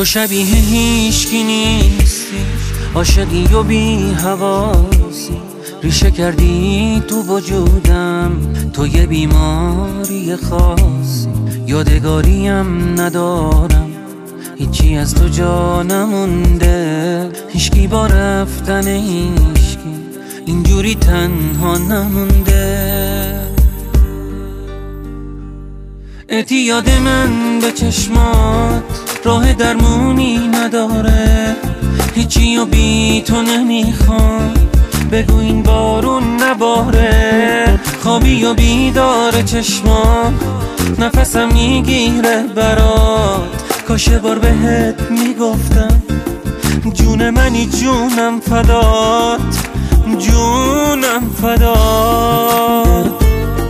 تو شبیه هیچکی نیستی، عاشقی و بی حواسی، ریشه کردی تو وجودم، تو یه بیماری خاصی. یادگاریم ندارم، هیچی از تو جا نمونده، هیچکی با رفتن هیچکی اینجوری تنها نمونده. اعتیاد من به چشمات راه درمونی نداره، هیچی و بی تو نمیخوام، بگو این بارون نباره. خوابی و بیدار چشمام، نفسم میگیره برات، کاش بار بهت میگفتم جون منی جونم فدات، جونم فدات.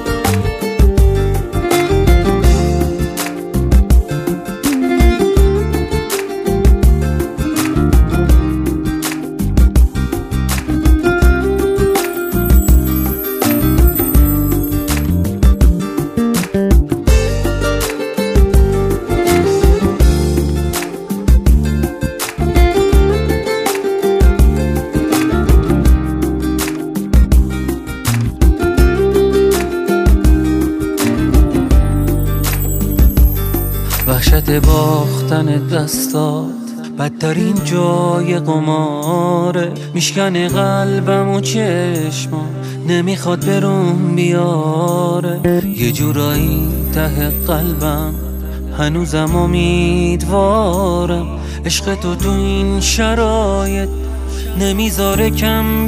وحشت باختن دستات بدترین جای قماره، میشکنه قلبم و چشمم، نمیخواد بروم بیاره. یه جورایی ته قلبم هنوزم امیدوارم، عشق تو این شرایط نمیذاره کم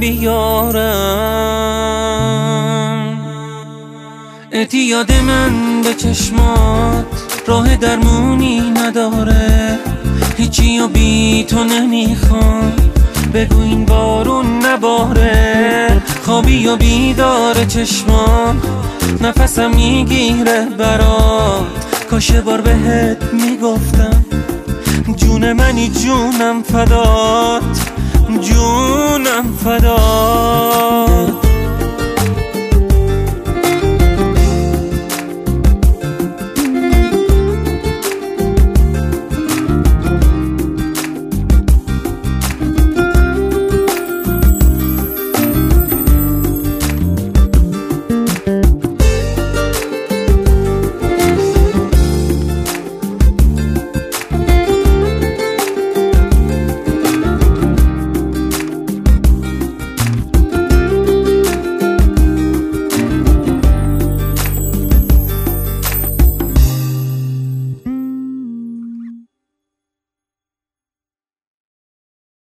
بیارم. اعتیاد من به چشمات راه درمونی نداره، هیچی و بی تو نمیخوام، بگو این بارون نباره. خوابی و بیدار چشمام، نفسم میگیره برات، کاش بار بهت میگفتم جون منی جونم فدات، جونم فدات.